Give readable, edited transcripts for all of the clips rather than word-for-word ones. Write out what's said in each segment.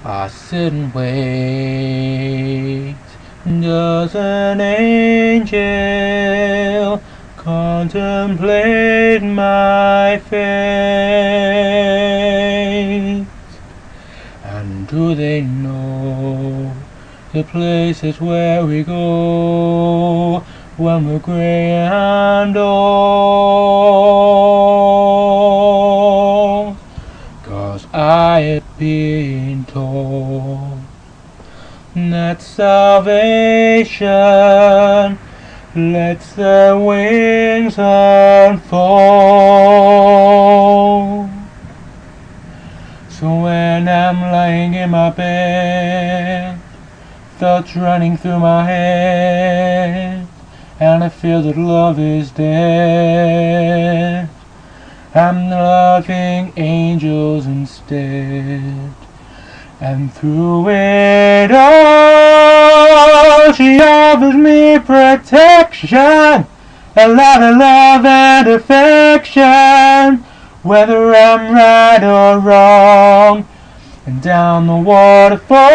I sit and wait. Does an angel contemplate my fate? And do they know the places where we go when we're gray and old? 'Cause I have been told that salvation lets their wings unfold. So when I'm lying in my bed, thoughts running through my head, and I feel that love is dead, I'm loving angels instead. And through it all, she offers me protection, a lot of love and affection, whether I'm right or wrong. And down the waterfall,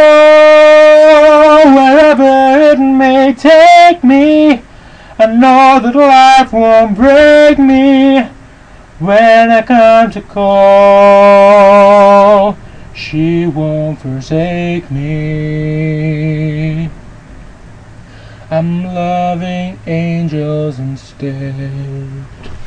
wherever it may take me, I know that life won't break me. When I come to call, she won't forsake me. I'm loving angels instead.